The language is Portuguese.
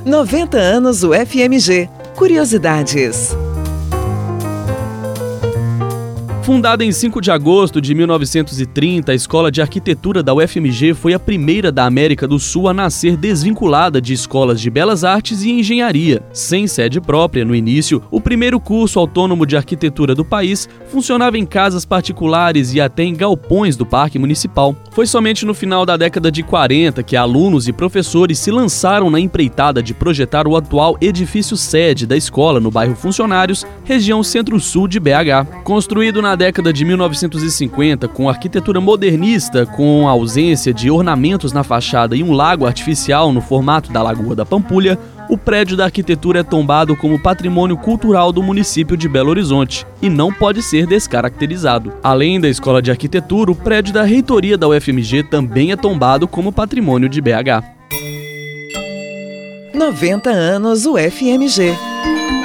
90 anos UFMG. Curiosidades. Fundada em 5 de agosto de 1930, a Escola de Arquitetura da UFMG foi a primeira da América do Sul a nascer desvinculada de escolas de belas artes e engenharia. Sem sede própria no início, o primeiro curso autônomo de arquitetura do país funcionava em casas particulares e até em galpões do Parque Municipal. Foi somente no final da década de 40 que alunos e professores se lançaram na empreitada de projetar o atual edifício sede da escola no bairro Funcionários, região centro-sul de BH. Construído na década de 1950, com arquitetura modernista, com a ausência de ornamentos na fachada e um lago artificial no formato da Lagoa da Pampulha, o prédio da arquitetura é tombado como patrimônio cultural do município de Belo Horizonte e não pode ser descaracterizado. Além da Escola de Arquitetura, o prédio da reitoria da UFMG também é tombado como patrimônio de BH. 90 anos UFMG.